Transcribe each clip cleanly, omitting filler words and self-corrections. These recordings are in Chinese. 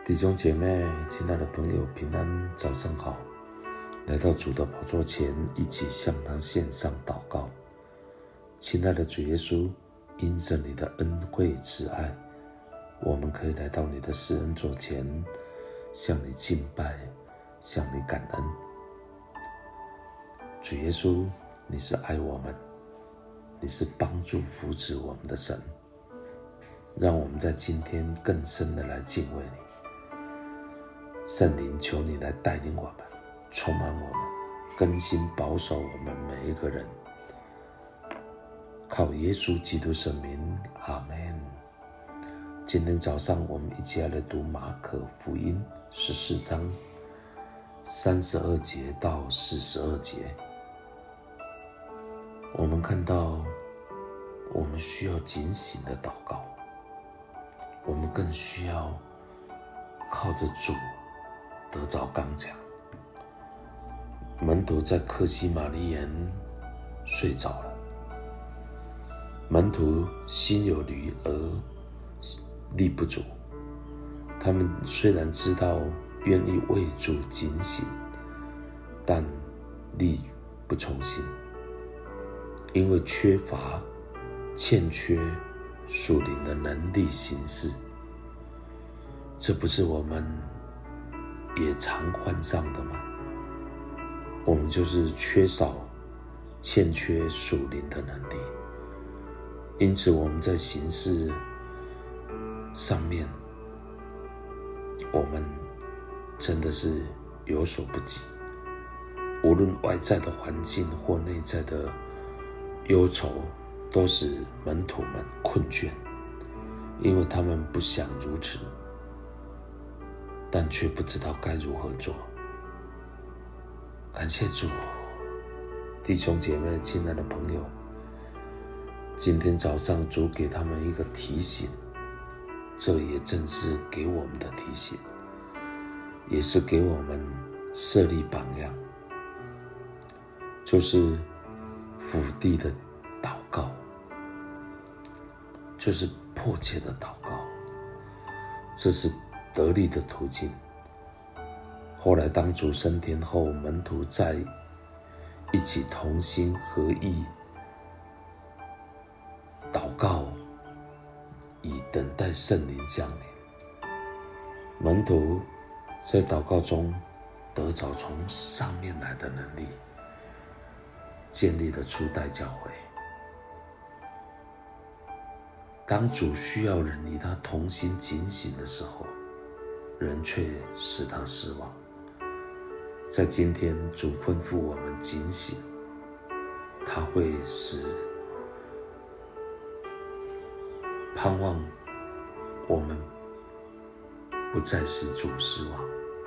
弟兄姐妹，亲爱的朋友，平安，早上好！来到主的宝座前，一起向他献上祷告。亲爱的主耶稣，因着你的恩惠慈爱，我们可以来到你的施恩座前，向你敬拜，向你感恩。主耶稣，你是爱我们，你是帮助扶持我们的神，让我们在今天更深的来敬畏你。圣灵，求你来带领我们，充满我们，更新保守我们每一个人。靠耶稣基督圣名，阿们。今天早上我们一起来读马可福音14章32节到42节。我们看到我们需要警醒的祷告，我们更需要靠着主得着刚强。门徒在客西马尼园睡着了，门徒心有余而力不足。他们虽然知道愿意为主警醒，但力不从心，因为欠缺属灵的能力行事。这不是我们也常患上的吗？我们就是欠缺属灵的能力，因此我们在行事上面，我们真的是有所不及。无论外在的环境或内在的忧愁，都使门徒们困倦，因为他们不想如此，但却不知道该如何做。感谢主，弟兄姐妹，亲爱的朋友，今天早上主给他们一个提醒，这也正是给我们的提醒，也是给我们设立榜样，就是伏地的祷告，就是迫切的祷告，这是得力的途径。后来当主升天后，门徒在一起同心合意祷告，以等待圣灵降临。门徒在祷告中得着从上面来的能力，建立了初代教会。当主需要人与他同心警醒的时候，人却使他失望。在今天，主吩咐我们警醒，他会使盼望我们不再使主失望。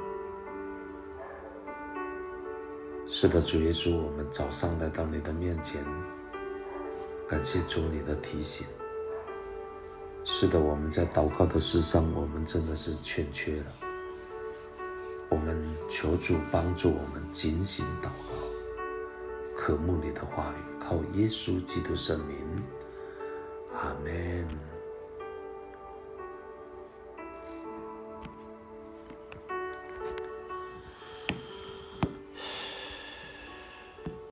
是的，主耶稣，我们早上来到你的面前，感谢主你的提醒。是的，我们在祷告的事上，我们真的是欠缺了。我们求主帮助我们警醒祷告，渴慕你的话语，靠耶稣基督圣名，阿们。